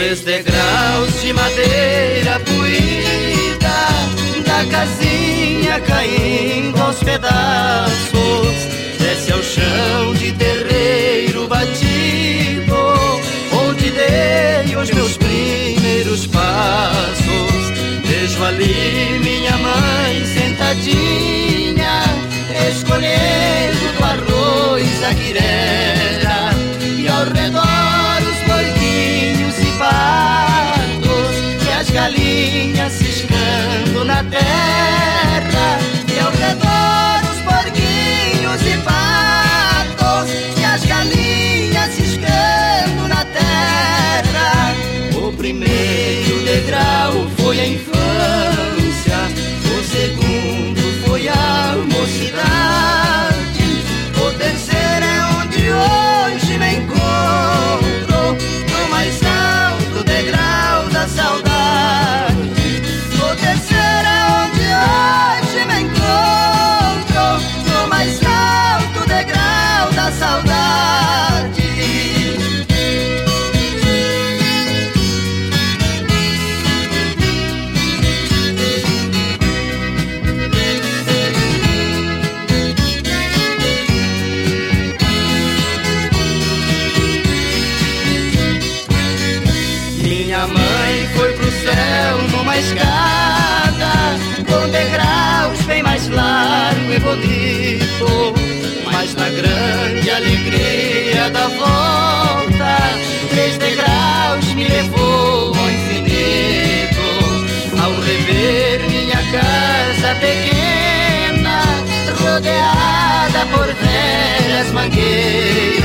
3 degraus de madeira puída, da casinha caindo aos pedaços, desce ao chão de terreiro batido, onde dei os meus primeiros passos. Vejo ali minha mãe sentadinha, escolhendo do arroz a guirera, e ao redor os porquinhos e patos, e as galinhas ciscando na terra, e ao redor os porquinhos e patos, e as galinhas ciscando na terra. O primeiro degrau foi a infância, o segundo foi a mocidade, o terceiro é onde hoje me encontro, no mais alto degrau da saudade. O terceiro é onde hoje me encontro, no mais alto degrau da saudade. Minha mãe foi pro céu numa escada, com degraus bem mais largo e bonito, mas na grande alegria da volta, 3 degraus me levou ao infinito. Ao rever minha casa pequena, rodeada por velhas mangueiras,